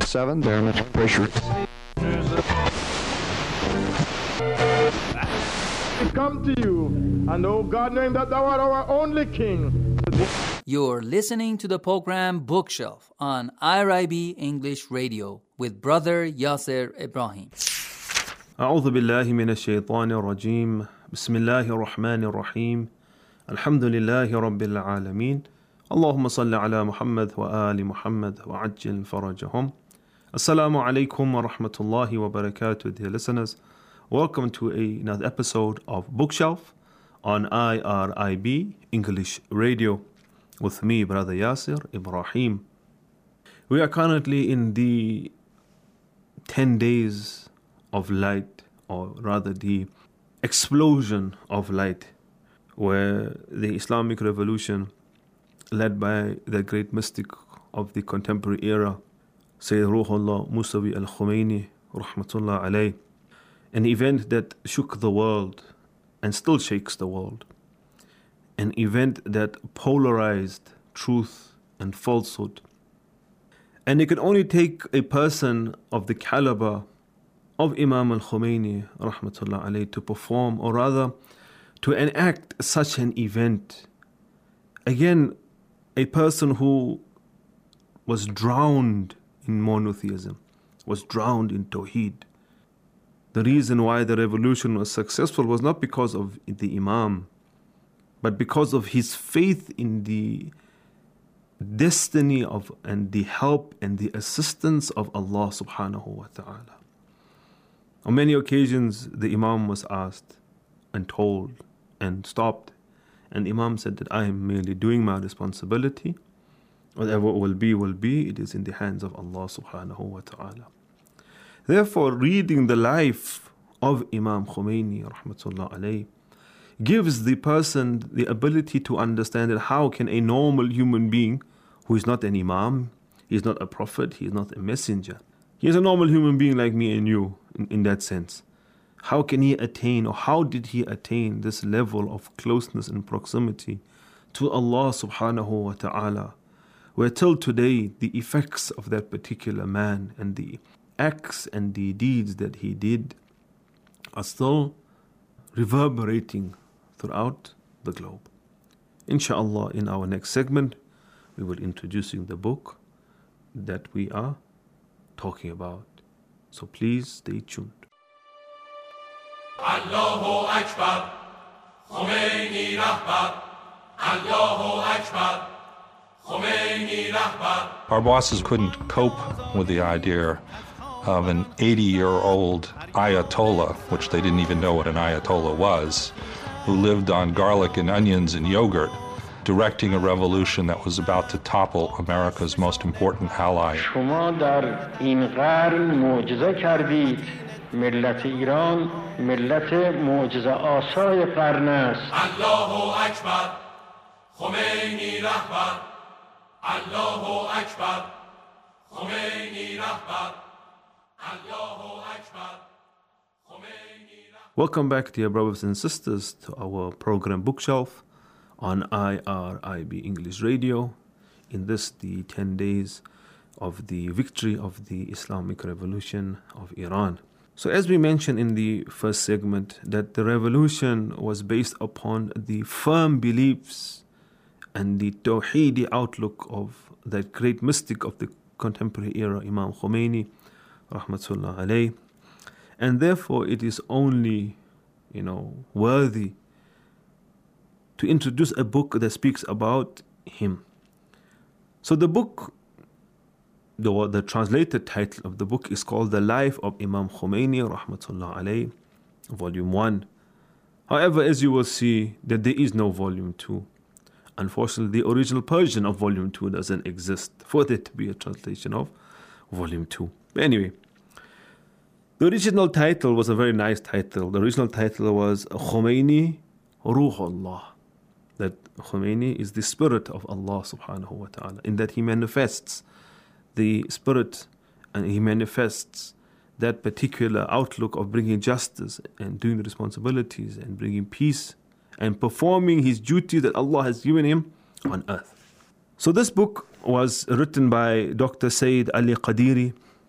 7, there, Mr. Pressure. We come to you, and oh God, knowing that thou art our only King. You're listening to the program Bookshelf on IRIB English Radio with Brother Yasser Ibrahim. أعوذ بالله من الشيطان الرجيم بسم الله الرحمن الرحيم الحمد لله رب العالمين اللهم صل على محمد وآل محمد وعجل فرجهم. Assalamu alaikum wa rahmatullahi wa barakatuh, dear listeners. Welcome to another episode of Bookshelf on IRIB English Radio with me, Brother Yasser Ibrahim. We are currently in the 10 days of light, or rather the explosion of light, where the Islamic revolution led by the great mystic of the contemporary era, Sayyid Ruhullah Musawi al-Khomeini rahmatullah alayh, an event that shook the world and still shakes the world, an event that polarized truth and falsehood. And it could only take a person of the caliber of Imam al-Khomeini rahmatullah alayh to perform, or rather to enact such an event. Again, a person who was drowned in monotheism, was drowned in Tawheed. The reason why the revolution was successful was not because of the Imam, but because of his faith in the destiny of and the help and the assistance of Allah subhanahu wa ta'ala. On many occasions, the Imam was asked and told and stopped. And Imam said that I am merely doing my responsibility. Whatever will be, it is in the hands of Allah subhanahu wa ta'ala. Therefore, reading the life of Imam Khomeini rahmatullah alayh gives the person the ability to understand that how can a normal human being, who is not an Imam, he is not a prophet, he is not a messenger, he is a normal human being like me and you in that sense. How can he attain, or how did he attain this level of closeness and proximity to Allah subhanahu wa ta'ala, where till today the effects of that particular man and the acts and the deeds that he did are still reverberating throughout the globe. Inshallah, in our next segment, we will introduce the book that we are talking about. So please stay tuned. Allahu Akbar, Khomeini Rahbar, Allahu Akbar, Khomeini Rahbar. Our bosses couldn't cope with the idea of an 80-year-old Ayatollah, which they didn't even know what an Ayatollah was, who lived on garlic and onions and yogurt, directing a revolution that was about to topple America's most important ally. شما در این قرن معجزه کردید. ملت ایران ملت معجزه آسای قرن است. Allahu Akbar, Khomeini Rahbar, Allahu Akbar, Khomeini Rahbar, Allahu Akbar, Khomeini Rahbar. Welcome back, dear brothers and sisters, to our program Bookshelf on IRIB English Radio. In this, the 10 days of the victory of the Islamic Revolution of Iran. So as we mentioned in the first segment, that the revolution was based upon the firm beliefs and the Tawheedi outlook of that great mystic of the contemporary era, Imam Khomeini, rahmatullah alayh. And therefore it is only, worthy to introduce a book that speaks about him. So the book, the translated title of the book is called The Life of Imam Khomeini rahmatullah alayh, Volume 1. However, as you will see, that there is no Volume 2. Unfortunately, the original Persian of Volume 2 doesn't exist for there to be a translation of Volume 2. But anyway, the original title was a very nice title. The original title was Khomeini Ruhullah. That Khomeini is the spirit of Allah subhanahu wa ta'ala, in that he manifests the spirit and he manifests that particular outlook of bringing justice and doing the responsibilities and bringing peace and performing his duty that Allah has given him on earth. So this book was written by Dr. Sayyid Ali Qadiri,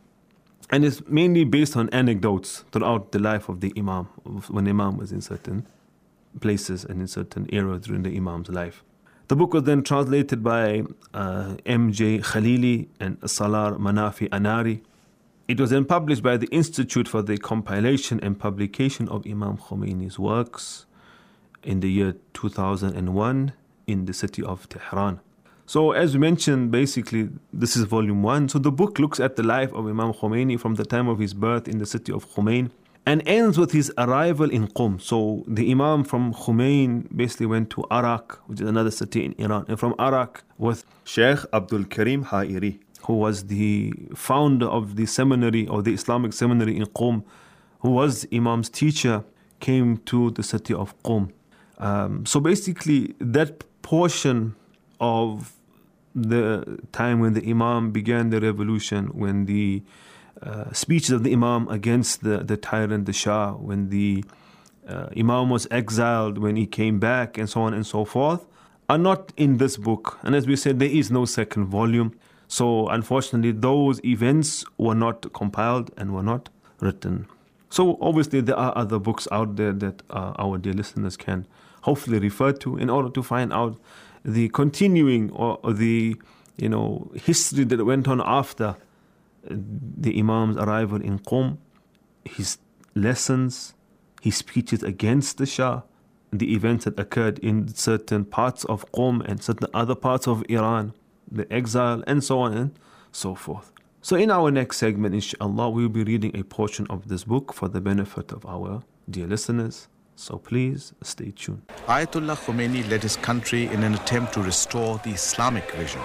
And it's mainly based on anecdotes throughout the life of the Imam, when Imam was in certain places and in certain eras during the Imam's life. The book was then translated by M.J. Khalili and Salar Manafi Anari. It was then published by the Institute for the Compilation and Publication of Imam Khomeini's works in the year 2001 in the city of Tehran. So as we mentioned, basically, this is volume 1. So the book looks at the life of Imam Khomeini from the time of his birth in the city of Khomein and ends with his arrival in Qom. So the Imam from Khomein basically went to Arak, which is another city in Iran. And from Arak with Sheikh Abdul Karim Ha'iri, who was the founder of the seminary, or the Islamic seminary in Qom, who was Imam's teacher, came to the city of Qom. So basically, that portion of the time when the Imam began the revolution, when the speeches of the Imam against the tyrant, the Shah, when the Imam was exiled, when he came back, and so on and so forth, are not in this book. And as we said, there is no second volume. So unfortunately, those events were not compiled and were not written. So obviously, there are other books out there that our dear listeners can hopefully refer to in order to find out the continuing or the history that went on after the Imam's arrival in Qom, his lessons, his speeches against the Shah, the events that occurred in certain parts of Qom and certain other parts of Iran, the exile, and so on and so forth. So in our next segment, inshallah, we'll be reading a portion of this book for the benefit of our dear listeners. So please stay tuned. Ayatollah Khomeini led his country in an attempt to restore the Islamic vision.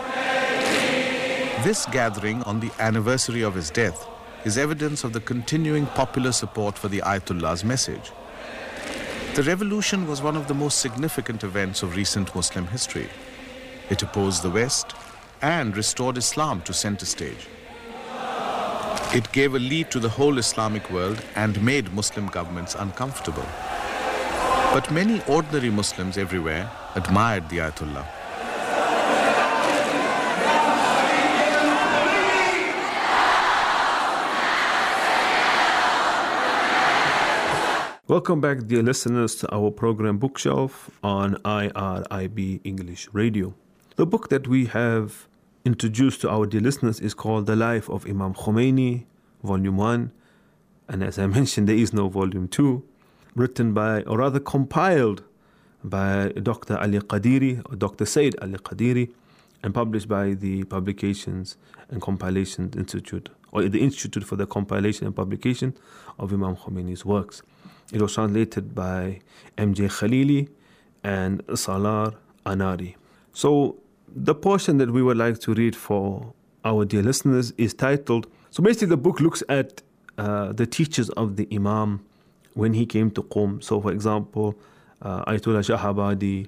This gathering on the anniversary of his death is evidence of the continuing popular support for the Ayatollah's message. The revolution was one of the most significant events of recent Muslim history. It opposed the West and restored Islam to center stage. It gave a lead to the whole Islamic world and made Muslim governments uncomfortable. But many ordinary Muslims everywhere admired the Ayatollah. Welcome back, dear listeners, to our program Bookshelf on IRIB English Radio. The book that we have introduced to our dear listeners is called The Life of Imam Khomeini, Volume 1. And as I mentioned, there is no Volume 2, written by, or rather compiled by Dr. Ali Qadiri, or Dr. Sayyid Ali Qadiri, and published by the Publications and Compilation Institute, or the Institute for the Compilation and Publication of Imam Khomeini's works. It was translated by M.J. Khalili and Salar Anari. So the portion that we would like to read for our dear listeners is titled, so basically the book looks at the teachers of the Imam when he came to Qom. So for example, Ayatollah Shahabadi,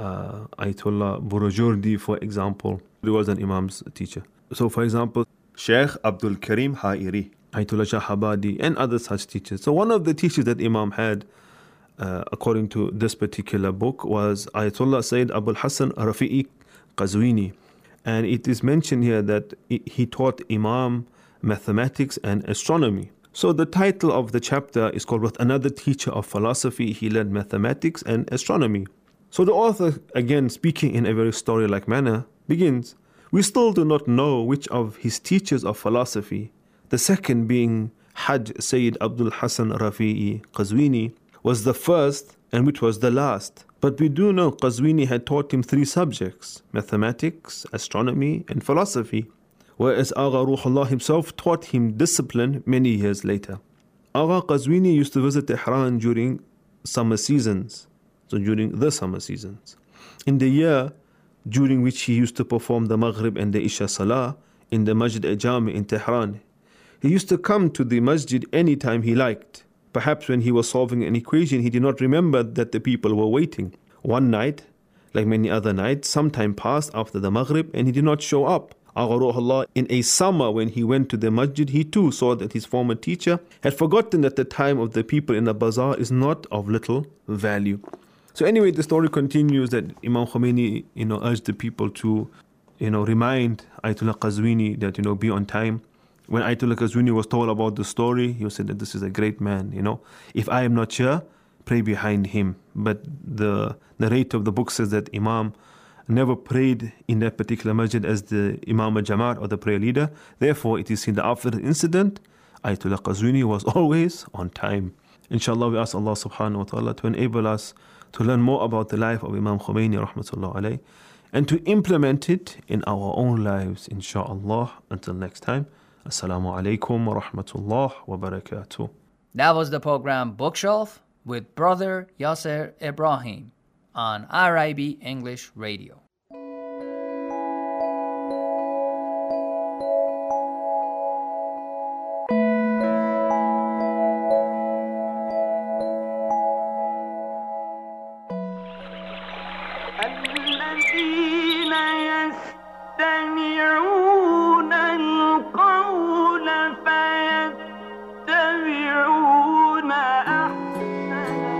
Ayatollah Burujurdi, for example, he was an Imam's teacher. So for example, Sheikh Abdul Karim Ha'iri, Ayatollah Shahabadi, and other such teachers. So one of the teachers that Imam had, according to this particular book, was Ayatollah Sayyid Abul Hassan Rafi'i Qazwini. And it is mentioned here that he taught Imam mathematics and astronomy. So the title of the chapter is called With Another Teacher of Philosophy, He Led Mathematics and Astronomy. So the author, again speaking in a very story-like manner, begins, we still do not know which of his teachers of philosophy, the second being Hajj Sayyid Abdul Hassan Rafi'i Qazwini, was the first and which was the last. But we do know Qazwini had taught him 3 subjects, mathematics, astronomy, and philosophy, whereas Agha Ruhullah himself taught him discipline many years later. Agha Qazwini used to visit Tehran during summer seasons, so during the summer seasons. In the year during which he used to perform the Maghrib and the Isha Salah in the Masjid-e-Jami in Tehran, he used to come to the masjid any time he liked. Perhaps when he was solving an equation, he did not remember that the people were waiting. One night, like many other nights, some time passed after the Maghrib and he did not show up. Agha Ruhullah, in a summer when he went to the masjid, he too saw that his former teacher had forgotten that the time of the people in the bazaar is not of little value. So anyway, the story continues that Imam Khomeini, urged the people to, remind Ayatollah Qazwini that, be on time When Ayatollah Qazwini was told about the story, he said that this is a great man, If I am not here, pray behind him. But the narrator of the book says that Imam never prayed in that particular masjid as the Imam al-Jamaat or the prayer leader. Therefore, it is seen that after the incident, Ayatollah Qazwini was always on time. Inshallah, we ask Allah subhanahu wa ta'ala to enable us to learn more about the life of Imam Khomeini rahmatullah alayh and to implement it in our own lives, inshallah. Until next time, Assalamu alaikum wa rahmatullah wa barakatuh. That was the program Bookshelf with Brother Yasser Ibrahim on IRIB English Radio. الذين يستمعون القول فيتبعون أحسنه